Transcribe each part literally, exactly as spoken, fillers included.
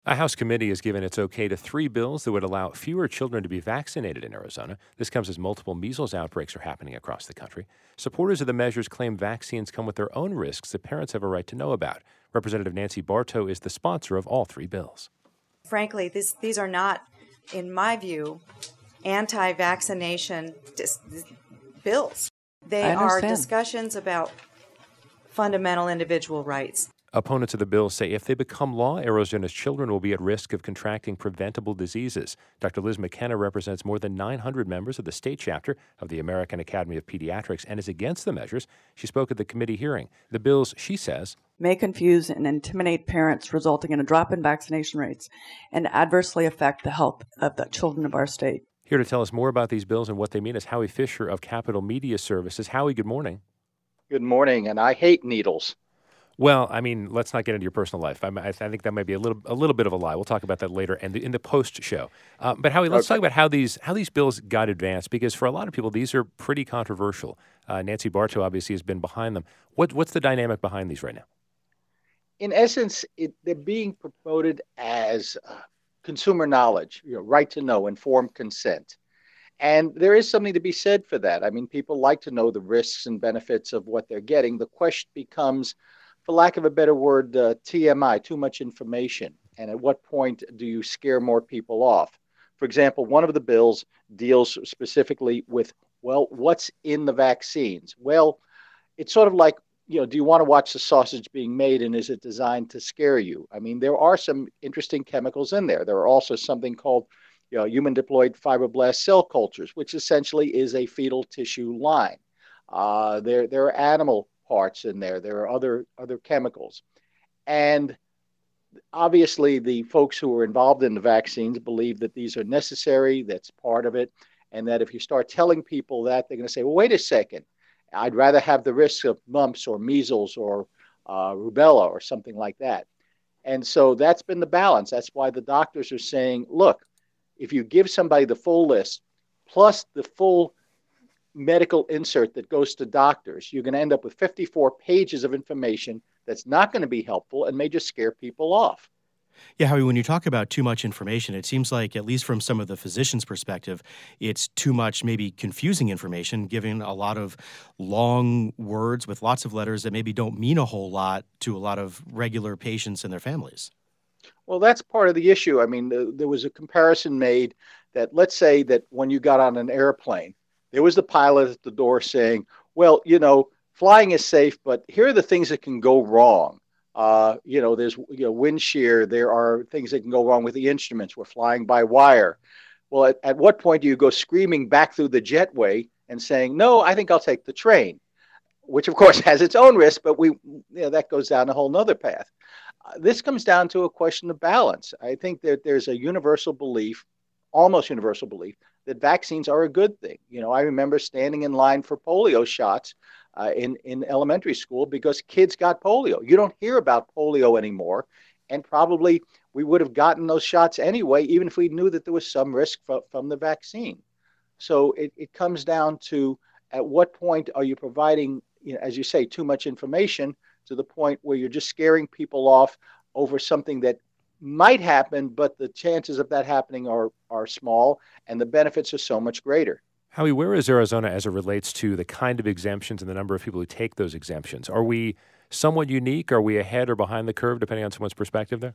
A House committee has given its okay to three bills that would allow fewer children to be vaccinated in Arizona. This comes as multiple measles outbreaks are happening across the country. Supporters of the measures claim vaccines come with their own risks that parents have a right to know about. Representative Nancy Bartow is the sponsor of all three bills. Frankly, this, these are not, in my view, anti-vaccination dis- bills. They are discussions about fundamental individual rights. Opponents of the bill say if they become law, Arizona's children will be at risk of contracting preventable diseases. Doctor Liz McKenna represents more than nine hundred members of the state chapter of the American Academy of Pediatrics and is against the measures. She spoke at the committee hearing. The bills, she says, may confuse and intimidate parents, resulting in a drop in vaccination rates and adversely affect the health of the children of our state. Here to tell us more about these bills and what they mean is Howie Fisher of Capital Media Services. Howie, good morning. Good morning, and I hate needles. Well, I mean, let's not get into your personal life. I, I think that might be a little a little bit of a lie. We'll talk about that later and in, in the post show. Uh, but Howie, let's okay. talk about how these how these bills got advanced, because for a lot of people, these are pretty controversial. Uh, Nancy Bartow obviously has been behind them. What what's the dynamic behind these right now? In essence, it, they're being promoted as uh, consumer knowledge, you know, right to know, informed consent. And there is something to be said for that. I mean, people like to know the risks and benefits of what they're getting. The question becomes, for lack of a better word, uh, T M I, too much information. And at what point do you scare more people off? For example, one of the bills deals specifically with, well, what's in the vaccines? Well, it's sort of like, you know, do you want to watch the sausage being made, and is it designed to scare you? I mean, there are some interesting chemicals in there. There are also something called, you know, human diploid fibroblast cell cultures, which essentially is a fetal tissue line. Uh, there, there are animal parts in there. There are other other chemicals. And obviously the folks who are involved in the vaccines believe that these are necessary, that's part of it, and that if you start telling people that, they're going to say, well, wait a second, I'd rather have the risk of mumps or measles or uh, rubella or something like that. And so that's been the balance. That's why the doctors are saying, look, if you give somebody the full list, plus the full medical insert that goes to doctors, you're going to end up with fifty-four pages of information that's not going to be helpful and may just scare people off. Yeah, Howie, when you talk about too much information, it seems like, at least from some of the physicians' perspective, it's too much maybe confusing information, giving a lot of long words with lots of letters that maybe don't mean a whole lot to a lot of regular patients and their families. Well, that's part of the issue. I mean, the, there was a comparison made that, let's say that when you got on an airplane, there was the pilot at the door saying, well, you know, flying is safe, but here are the things that can go wrong. Uh, you know, there's you know, wind shear. There are things that can go wrong with the instruments. We're flying by wire. Well, at, at what point do you go screaming back through the jetway and saying, no, I think I'll take the train, which, of course, has its own risk, but we you know, that goes down a whole nother path. Uh, this comes down to a question of balance. I think that there's a universal belief, almost universal belief, that vaccines are a good thing. You know, I remember standing in line for polio shots uh, in, in elementary school because kids got polio. You don't hear about polio anymore, and probably we would have gotten those shots anyway, even if we knew that there was some risk f- from the vaccine. So it, it comes down to, at what point are you providing, you know, as you say, too much information to the point where you're just scaring people off over something that might happen, but the chances of that happening are are small, and the benefits are so much greater. Howie, where is Arizona as it relates to the kind of exemptions and the number of people who take those exemptions? Are we somewhat unique? Are we ahead or behind the curve, depending on someone's perspective there?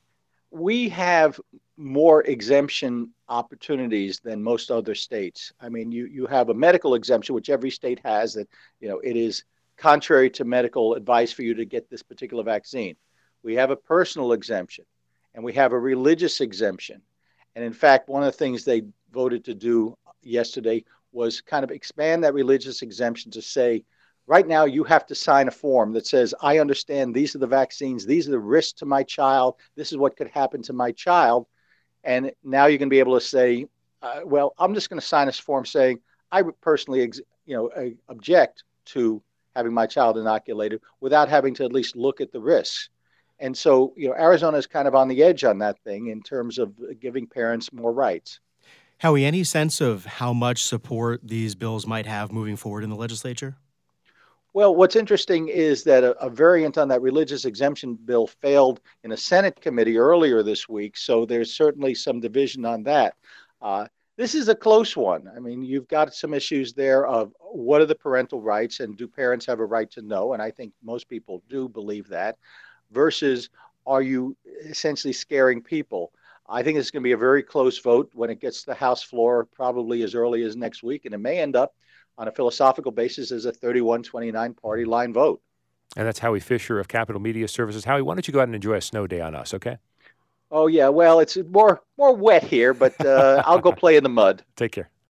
We have more exemption opportunities than most other states. I mean, you, you have a medical exemption, which every state has, that, you know, it is contrary to medical advice for you to get this particular vaccine. We have a personal exemption, and we have a religious exemption. And in fact, one of the things they voted to do yesterday was kind of expand that religious exemption to say, right now you have to sign a form that says, I understand these are the vaccines, these are the risks to my child, this is what could happen to my child. And now you're going to be able to say, uh, well, I'm just going to sign this form saying, I personally ex- you know, uh, object to having my child inoculated without having to at least look at the risks. And so, you know, Arizona is kind of on the edge on that thing in terms of giving parents more rights. Howie, any sense of how much support these bills might have moving forward in the legislature? Well, what's interesting is that a, a variant on that religious exemption bill failed in a Senate committee earlier this week, so there's certainly some division on that. Uh, this is a close one. I mean, you've got some issues there of what are the parental rights and do parents have a right to know? And I think most people do believe that, versus are you essentially scaring people? I think it's going to be a very close vote when it gets to the House floor, probably as early as next week, and it may end up on a philosophical basis as a thirty-one twenty-nine party line vote. And that's Howie Fisher of Capital Media Services. Howie, why don't you go out and enjoy a snow day on us, okay? Oh, yeah. Well, it's more more wet here, but uh, I'll go play in the mud. Take care.